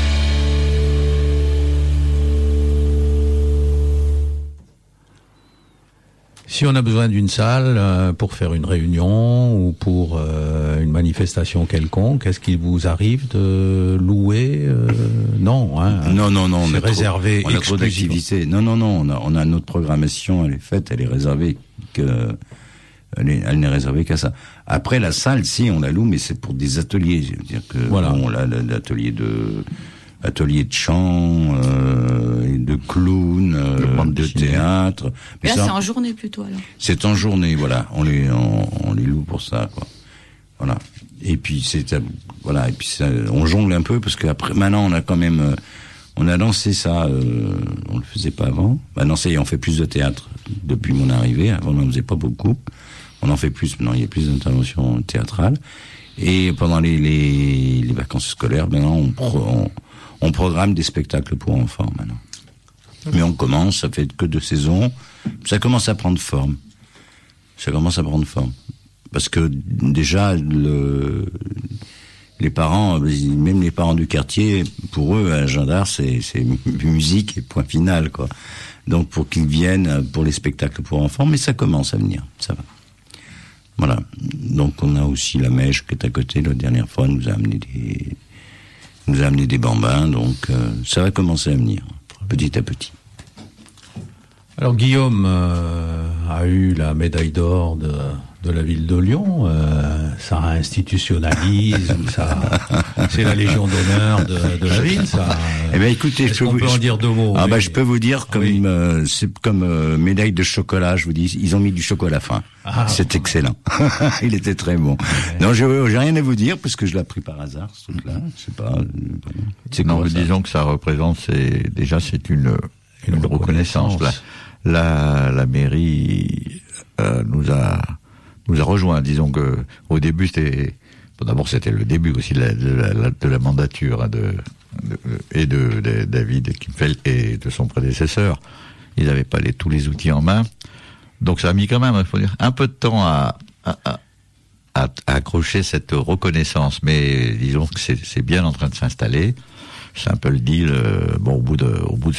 Si on a besoin d'une salle pour faire une réunion ou pour une manifestation quelconque, est-ce qu'il vous arrive de louer Non, hein. Non. C'est réservé on a trop d'activités. Non. On a notre programmation, elle est faite, elle est réservée elle n'est réservée qu'à ça. Après la salle, si on la loue, mais c'est pour des ateliers. Je veux dire que voilà. Bon, l'atelier de chant, de clown, de théâtre. Mais là, c'est en journée plutôt, alors. C'est en journée, voilà. On les loue pour ça, quoi. Voilà. Et puis voilà. Et puis on jongle un peu parce qu'après, maintenant, on a quand même, on a lancé ça. On le faisait pas avant. Maintenant, on fait plus de théâtre depuis mon arrivée. Avant, on n'en faisait pas beaucoup. On en fait plus. Maintenant, il y a plus d'interventions théâtrales. Et pendant les vacances scolaires, maintenant, on programme des spectacles pour enfants maintenant. Mais on commence, ça fait que 2 saisons, ça commence à prendre forme. Parce que déjà, les parents, même les parents du quartier, pour eux, à Jeanne d'Arc, c'est musique et point final, quoi. Donc pour qu'ils viennent pour les spectacles pour enfants, mais ça commence à venir, ça va. Voilà. Donc on a aussi la Mèche qui est à côté, la dernière fois, nous a amené des bambins, donc ça va commencer à venir, petit à petit. Alors Guillaume a eu la médaille d'or de la ville de Lyon, ça institutionnalise, c'est la Légion d'honneur de la ville, ça. Eh ben écoutez, on peut en dire 2 mots. Ah je peux vous dire comme c'est comme médaille de chocolat, je vous dis, ils ont mis du chocolat à la fin. C'est excellent. Il était très bon. Ouais. Non, j'ai rien à vous dire parce que je l'ai pris par hasard ce truc-là. Je sais pas. Disons que ça représente, c'est une reconnaissance. La mairie nous a rejoint. Disons que au début c'était le début aussi de la mandature de David Kipfeld et de son prédécesseur. Ils n'avaient pas tous les outils en main. Donc ça a mis quand même, il faut dire, un peu de temps à accrocher cette reconnaissance. Mais disons que c'est bien en train de s'installer. C'est un peu le deal. Au bout de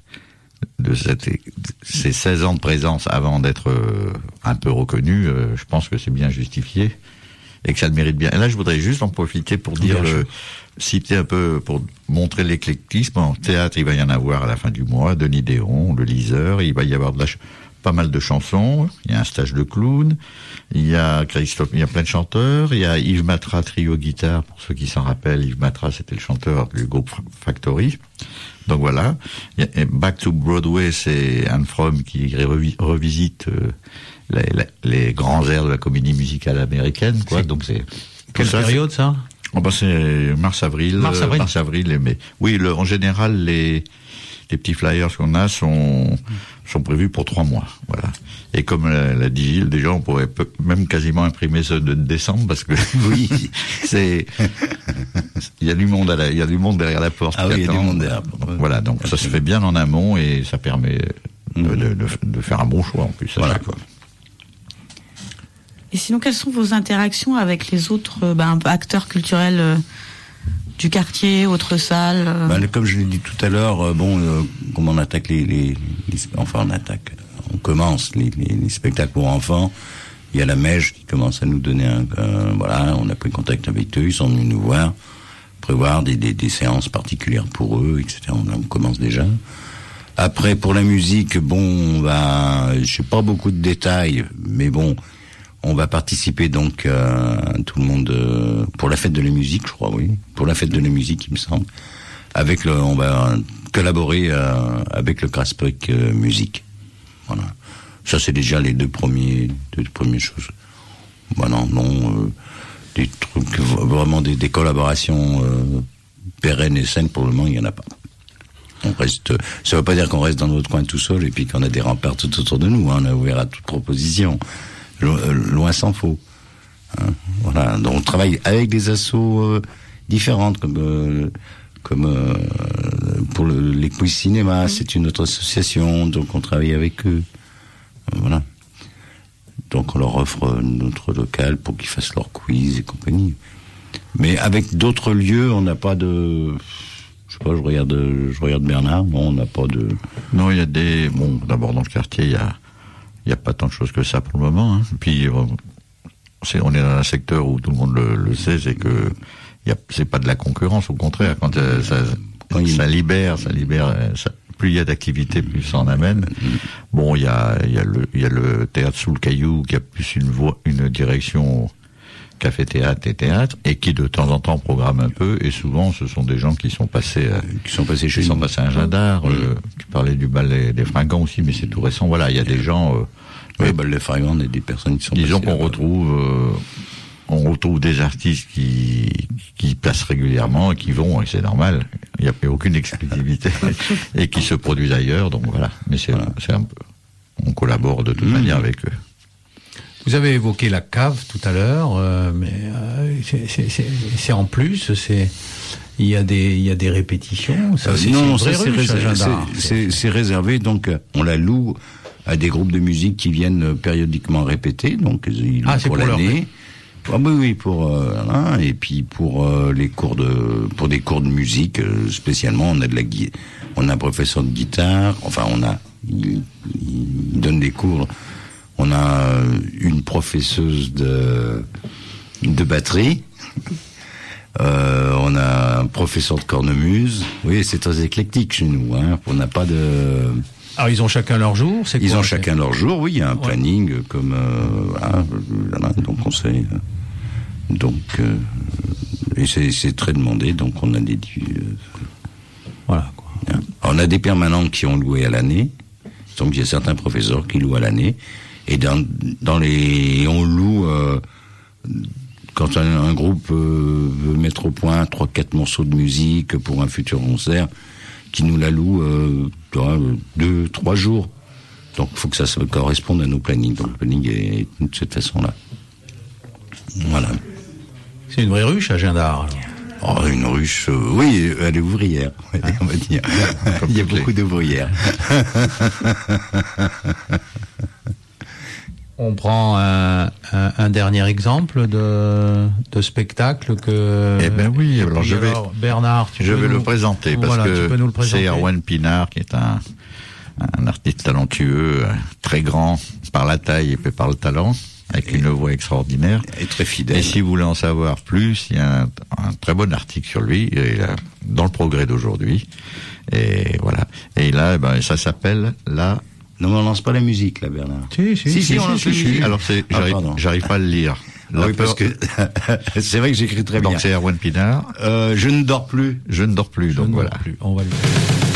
ces 16 ans de présence avant d'être un peu reconnu, je pense que c'est bien justifié et que ça le mérite bien. Et là, je voudrais juste en profiter pour citer un peu, pour montrer l'éclectisme. En théâtre, il va y en avoir à la fin du mois, Denis Déon, le liseur, il va y avoir pas mal de chansons, il y a un stage de clown, il y a plein de chanteurs, il y a Yves Matra, trio guitare, pour ceux qui s'en rappellent, Yves Matra, c'était le chanteur du groupe Factory. Donc voilà. Back to Broadway, c'est Anne Fromm qui revisite les grands airs de la comédie musicale américaine, quoi. Donc c'est quelle période ça? C'est mars-avril. Mars-avril, mais oui, en général les petits flyers qu'on a sont prévus pour 3 mois, voilà. Et comme l'a dit Gilles, déjà on pourrait même quasiment imprimer ceux de décembre parce que oui, il y a du monde derrière la porte. Ah oui, il y a du monde derrière. Voilà, donc ça se fait bien en amont et ça permet de faire un bon choix en plus. Voilà quoi. Et sinon, quelles sont vos interactions avec les autres acteurs culturels du quartier, autres salles Comme je l'ai dit tout à l'heure, comme on attaque on commence les spectacles pour enfants. Il y a la Mèche qui commence à nous donner on a pris contact avec eux, ils sont venus nous voir, prévoir des séances particulières pour eux, etc. On commence déjà. Après, pour la musique, je sais pas beaucoup de détails, mais on va participer donc tout le monde pour la fête de la musique, je crois, oui, pour la fête de la musique, il me semble. On va collaborer avec le Grasbrick Musique. Voilà. Ça c'est déjà les deux premières choses. Voilà, des trucs vraiment des collaborations pérennes et saines pour le moment, il y en a pas. Ça veut pas dire qu'on reste dans notre coin tout seul et puis qu'on a des remparts tout autour de nous. On est ouvert à toute proposition. Loin s'en faut. Voilà. Donc on travaille avec des assos différentes comme pour les quiz cinéma, c'est une autre association, donc on travaille avec eux. Voilà. Donc on leur offre notre local pour qu'ils fassent leur quiz et compagnie. Mais avec d'autres lieux, on n'a pas de. Je sais pas, je regarde Bernard. Non, on n'a pas de. Non, il y a des. D'abord dans le quartier, il y a pas tant de choses que ça pour le moment. Hein. Puis on est dans un secteur où tout le monde le sait, c'est que c'est pas de la concurrence, au contraire. Quand ça libère, plus il y a d'activités, plus ça en amène. Il y a le théâtre sous le caillou qui a plus une direction café théâtre et théâtre, et qui de temps en temps programme un peu, et souvent ce sont des gens qui sont passés à un Jadard. Tu parlais du bal des Fringants aussi, mais c'est tout récent. Voilà, il y a des gens. Oui, bal des Fringants, on a des personnes qui sont. Disons qu'on retrouve des artistes qui passent régulièrement et qui vont, et c'est normal. Il n'y a aucune exclusivité et qui se produisent ailleurs. Donc voilà. Mais c'est un peu. On collabore de toute manière avec eux. Vous avez évoqué la cave tout à l'heure, mais c'est en plus, il y a des répétitions. C'est réservé, donc on la loue à des groupes de musique qui viennent périodiquement répéter, donc ils c'est pour l'année. Oui, et puis pour des cours de musique spécialement, on a un professeur de guitare, il donne des cours. On a une professeuse de batterie. On a un professeur de cornemuse. Oui, c'est très éclectique chez nous. Hein. On n'a pas de. Alors ils ont chacun leur jour. Ils ont chacun leur jour. Oui, il y a un planning comme. Donc on sait. Et c'est très demandé. Donc on a des. Voilà. Quoi. On a des permanents qui ont loué à l'année. Donc il y a certains professeurs qui louent à l'année. Et on loue quand un groupe veut mettre au point 3-4 morceaux de musique pour un futur concert, qui nous la loue 2-3 jours. Donc il faut que ça corresponde à nos plannings. Donc le planning est de cette façon-là. Voilà. C'est une vraie ruche à Jadard. Oh, une ruche, oui, elle est ouvrière, on va dire. Il y a beaucoup d'ouvrières. On prend un dernier exemple de spectacle que. Eh ben oui, alors Bernard, je vais le présenter parce que c'est Erwan Pinard qui est un artiste talentueux, très grand par la taille et puis par le talent, avec une voix extraordinaire. Et très fidèle. Et si vous voulez en savoir plus, il y a un très bon article sur lui, dans le Progrès d'aujourd'hui. Et voilà. Et là, ça s'appelle la... Non, mais on lance pas la musique, là, Bernard. Si, on lance la musique. Alors, j'arrive pas à le lire. Oui, parce que c'est vrai que j'écris très bien. Donc, c'est Erwan Pinard. Je ne dors plus. Je ne dors plus, donc voilà. On va le faire.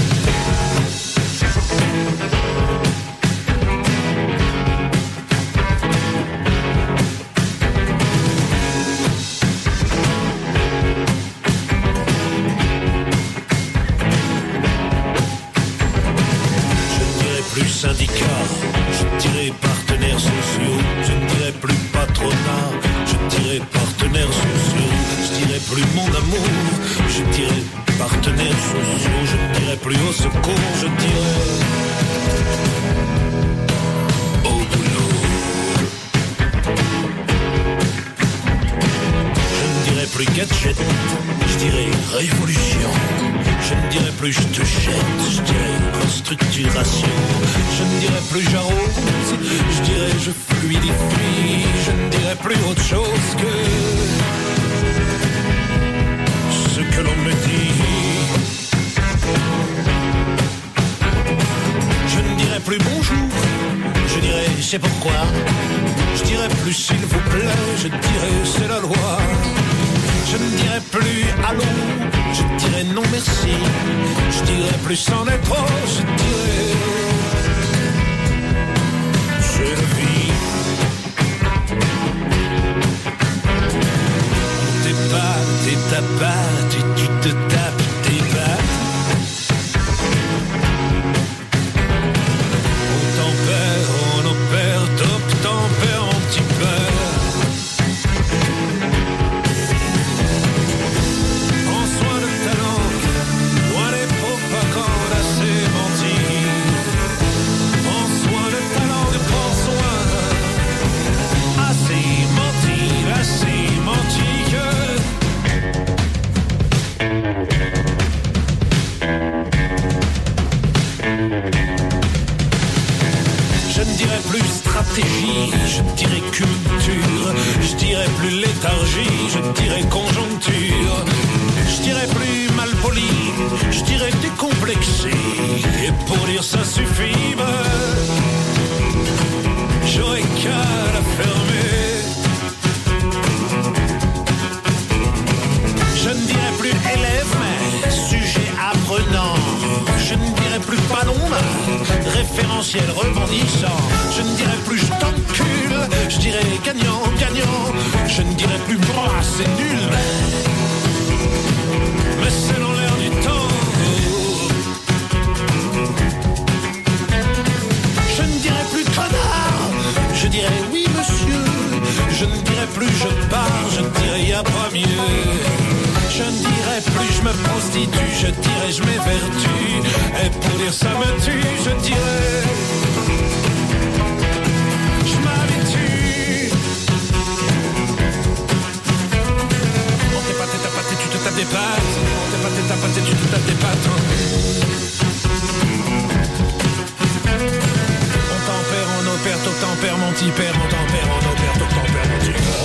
Syndicats, je dirais partenaires sociaux, je ne dirais plus patronat, je dirais partenaires sociaux, je dirais plus mon amour, je dirais partenaires sociaux, je ne dirais plus au secours, je dirais au boulot. Je ne dirais plus gadget, je dirais révolution. Je ne dirais plus je te jette, je dirais restructuration. Je ne dirais plus j'arrose, je dirais je fluidifie. Je ne dirais plus autre chose que ce que l'on me dit. Je ne dirais plus bonjour, je dirais c'est pourquoi. Je dirais plus s'il vous plaît, je dirais c'est la loi. Je ne dirais plus allô, je dirais non merci. Je dirais plus c'en est trop, je dirais c'est la vie. On t'épate et t'abatte et tu te tapes tes battes. On tempère, on opère, top tempère, mon petit père. Je ne dirais plus stratégie, je dirais culture. Je dirais plus léthargie, je dirais conjoncture. Je dirais plus malpoli, je dirais décomplexé. Et pour dire ça suffit, j'aurais qu'à la fermer. Je ne dirais plus élève, mais sujet apprenant. Je ne dirais plus ballon, mais référentiel rebondissant. Je ne dirais plus je t'encule, je dirais gagnant, gagnant. Je ne dirais plus moi, c'est nul, mais c'est dans l'air du temps. Je ne dirais plus connard, je dirais oui monsieur. Je ne dirais plus je pars, je dirais y a pas mieux. Je ne dirais plus je me prostitue, je dirais je m'évertue. Et pour dire ça me tue, je dirais je m'habitue. On t'épate, t'épate, tu te tapes des pattes. On t'épate, t'épate, tu te tapes des pattes. On tempère, on opère, tout tempère, mon petit père. On tempère, on opère, tout tempère, mon petit père.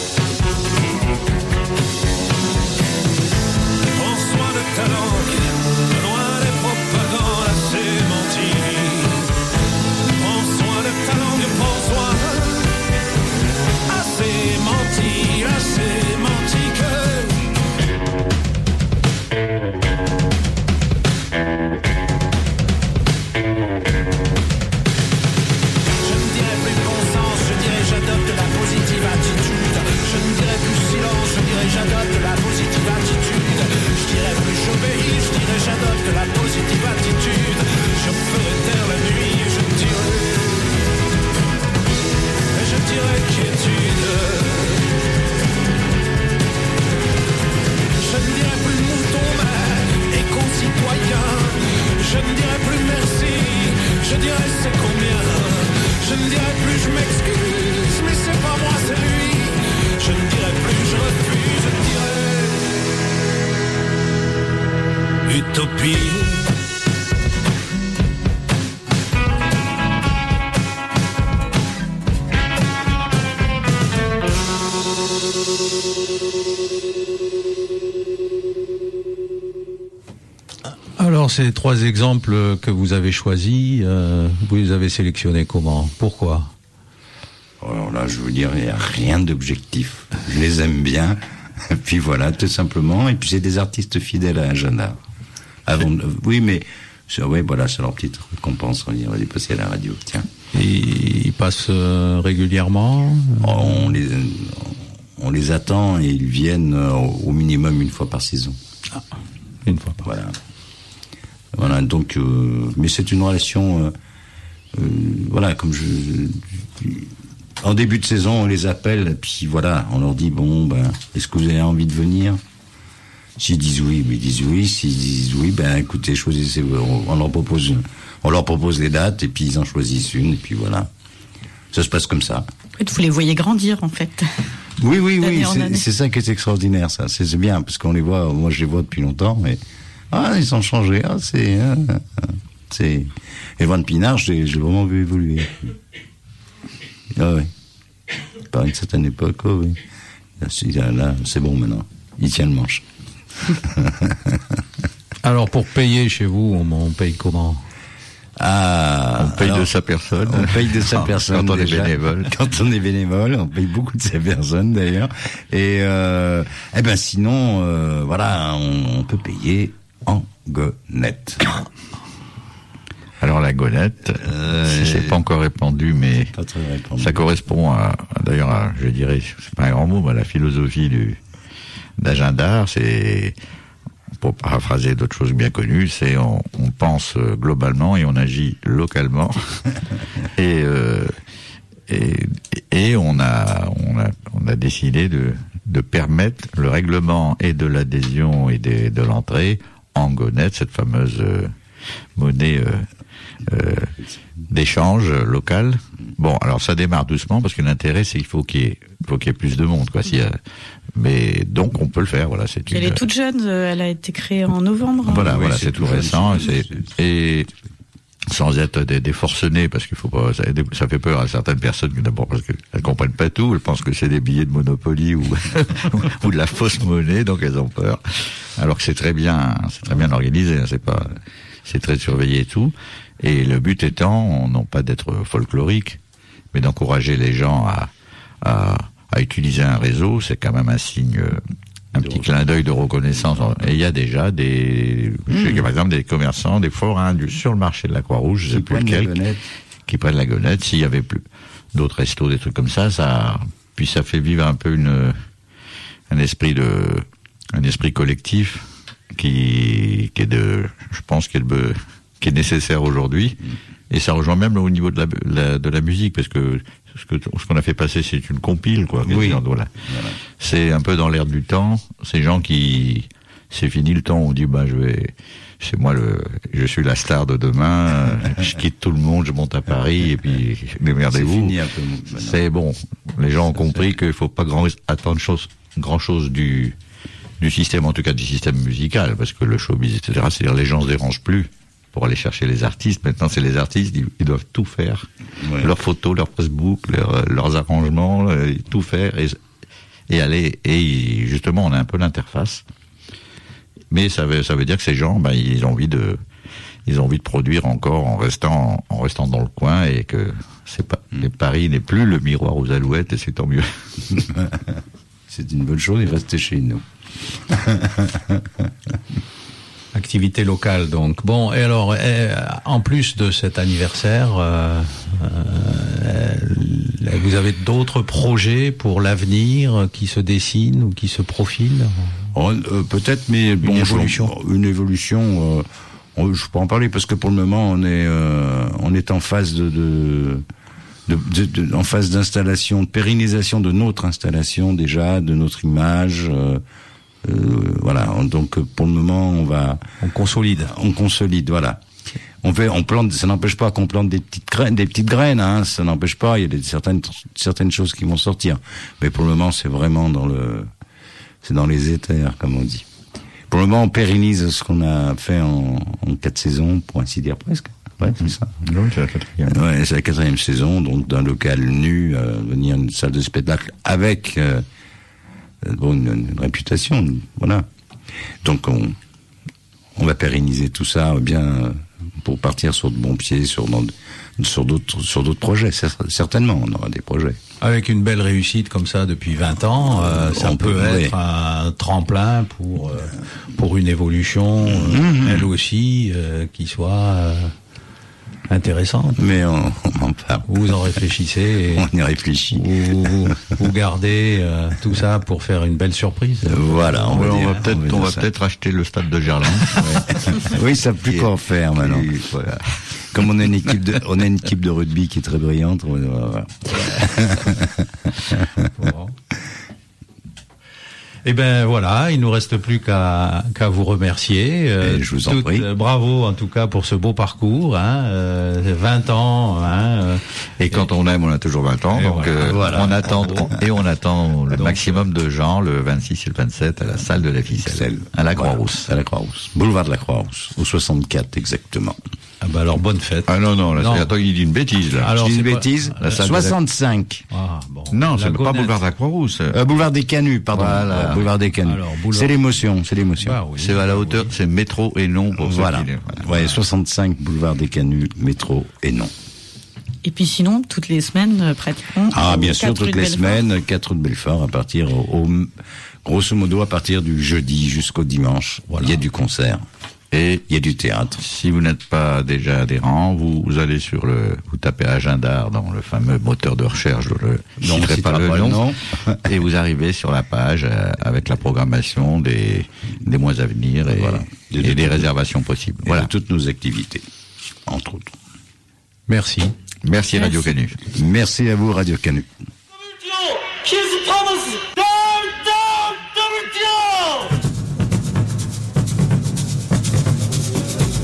Ta langue, loin des propagandes assez menties. Prends soin de ta langue, prends soin. Assez menti que. Je ne dirais plus bon sens, je dirais j'adopte la positive attitude. Je ne dirais plus silence, je dirais j'adopte la positive attitude. Je dirais plus j'obéis, je dirais utopie. Alors, ces 3 exemples que vous avez choisis, vous les avez sélectionnés comment? Pourquoi? Alors là, je veux dire, il n'y a rien d'objectif. Je les aime bien. Et puis voilà, tout simplement. Et puis c'est des artistes fidèles à Agenda. Oui, mais ouais, voilà, c'est leur petite récompense. On va les passer à la radio. Tiens. Et ils passent régulièrement? On les attend et ils viennent au minimum une fois par saison. Ah, une fois par saison. Voilà, donc, mais c'est une relation, voilà, comme en début de saison, on les appelle, et puis voilà, on leur dit, bon, ben, est-ce que vous avez envie de venir? S'ils disent oui, ils disent oui, s'ils disent oui, ben, écoutez, choisissez, on leur propose les dates, et puis ils en choisissent une, et puis voilà. Ça se passe comme ça. En fait, vous les voyez grandir, en fait. Oui, c'est ça qui est extraordinaire, ça. C'est bien, parce qu'on les voit, moi je les vois depuis longtemps, mais ils ont changé. Evan Pinard, j'ai vraiment vu évoluer. Ah oui. Par une certaine époque, oui. Là, c'est bon maintenant. Il tient le manche. Alors, pour payer chez vous, on paye comment? On paye de sa personne. On paye de sa personne. Quand on est bénévole. Quand on est bénévole, on paye beaucoup de sa personne d'ailleurs. Et sinon, voilà, on peut payer en gonette. Alors la gonette, c'est pas encore répandu, mais pas très répandu. Ça correspond d'ailleurs, je dirais, c'est pas un grand mot, mais à la philosophie d'Agenda. C'est, pour paraphraser d'autres choses bien connues, c'est on pense globalement et on agit localement. et on a décidé de permettre le règlement et de l'adhésion et de l'entrée en gonette, cette fameuse monnaie d'échange local. Bon, alors ça démarre doucement parce que l'intérêt c'est qu'il faut qu'il y ait plus de monde, quoi. Mais donc on peut le faire. Voilà, elle est toute jeune. Elle a été créée en novembre. Voilà, c'est tout récent. Et sans être des forcenés, parce qu'il faut pas, ça fait peur à certaines personnes, d'abord parce qu'elles comprennent pas tout, elles pensent que c'est des billets de Monopoly ou de la fausse monnaie, donc elles ont peur. Alors que c'est très bien organisé, hein, c'est très surveillé et tout. Et le but étant, non pas d'être folklorique, mais d'encourager les gens à utiliser un réseau. C'est quand même un signe, un petit clin d'œil de reconnaissance. Et il y a déjà par exemple, des commerçants, des forains sur le marché de la Croix-Rouge, je sais plus lequel, qui prennent la gonette. S'il y avait plus d'autres restos, des trucs comme ça, puis ça fait vivre un peu un esprit collectif qui est nécessaire aujourd'hui. Et ça rejoint même au niveau de la musique, parce que ce qu'on a fait passer, c'est une compile, quoi. Oui. Voilà. C'est un peu dans l'air du temps. Ces gens c'est fini le temps où on dit, je suis la star de demain, je quitte tout le monde, je monte à Paris, et puis, démerdez-vous. C'est fini un peu. C'est bon. Les gens ont compris qu'il faut pas attendre grand chose du système, en tout cas du système musical, parce que le showbiz, etc., c'est-à-dire les gens se dérangent plus pour aller chercher les artistes. Maintenant, c'est les artistes, ils doivent tout faire. Ouais. Leurs photos, leurs Facebook, leurs arrangements, tout faire et aller. Et justement, on a un peu l'interface. Mais ça veut dire que ces gens, ils ont envie de produire encore en restant dans le coin, et que Paris n'est plus le miroir aux alouettes, et c'est tant mieux. C'est une bonne chose, il reste chez nous. Activité locale, donc. Bon, et alors, en plus de cet anniversaire, vous avez d'autres projets pour l'avenir qui se dessinent ou qui se profilent? Peut-être, mais bon, une évolution. Je peux en parler parce que pour le moment, on est en phase en phase d'installation, de pérennisation de notre installation déjà, de notre image. Voilà, donc pour le moment on consolide, voilà. On plante, ça n'empêche pas qu'on plante des petites graines, hein, ça n'empêche pas, il y a certaines choses qui vont sortir, mais pour le moment c'est vraiment dans les éthers, comme on dit. Pour le moment, on pérennise ce qu'on a fait en 4 saisons, pour ainsi dire presque. Ouais, c'est ça. Oui, c'est la 4e. Ouais, c'est la 4e saison, donc d'un local nu, venir une salle de spectacle avec une réputation, voilà. Donc on va pérenniser tout ça bien pour partir sur de bons pieds, sur d'autres projets. Certainement, on aura des projets. Avec une belle réussite comme ça depuis 20 ans, ça peut être un tremplin pour une évolution, elle aussi, qui soit intéressante. Mais on en parle. Vous en réfléchissez. On y réfléchit. Vous gardez tout ça pour faire une belle surprise. Voilà. On va peut-être acheter le stade de Gerland. Oui, ça n'a plus quoi en faire maintenant. Voilà. Comme on a une équipe de rugby qui est très brillante. Voilà. Bon. Eh ben voilà, il nous reste plus qu'à vous remercier. Je vous en prie. Bravo en tout cas pour ce beau parcours, 20 ans. Et quand on aime, on a toujours 20 ans. Donc voilà. On attend le maximum de gens le 26 et le 27 à la salle de la Ficelle, à la Croix-Rousse. À la Croix-Rousse. Boulevard de la Croix-Rousse, au 64 exactement. Ah bah alors bonne fête. Ah non, attends, il dit une bêtise là. Alors, je dis une bêtise. La salle 65. Ah bon. Non, c'est pas boulevard de la Croix-Rousse. Boulevard des Canuts, pardon. Voilà. Boulevard des Canuts. Alors, c'est l'émotion. Bah oui, c'est à la hauteur, c'est métro et non pour voilà. ceux qui... Ouais, 65 boulevard des Canuts, métro et non. Et puis sinon, toutes les semaines, pratiquement. Ah, bien sûr, toutes les semaines, 4 rue de Belfort, à partir grosso modo, à partir du jeudi jusqu'au dimanche. Voilà. Il y a du concert. Et il y a du théâtre. Si vous n'êtes pas déjà adhérent, vous allez vous tapez Agenda dans le fameux moteur de recherche, je ne citerai pas le nom, et vous arrivez sur la page avec la programmation des mois à venir et des réservations possibles. Voilà, toutes nos activités, entre autres. Merci. Merci Radio Canu. Merci à vous Radio Canu. Kids promise.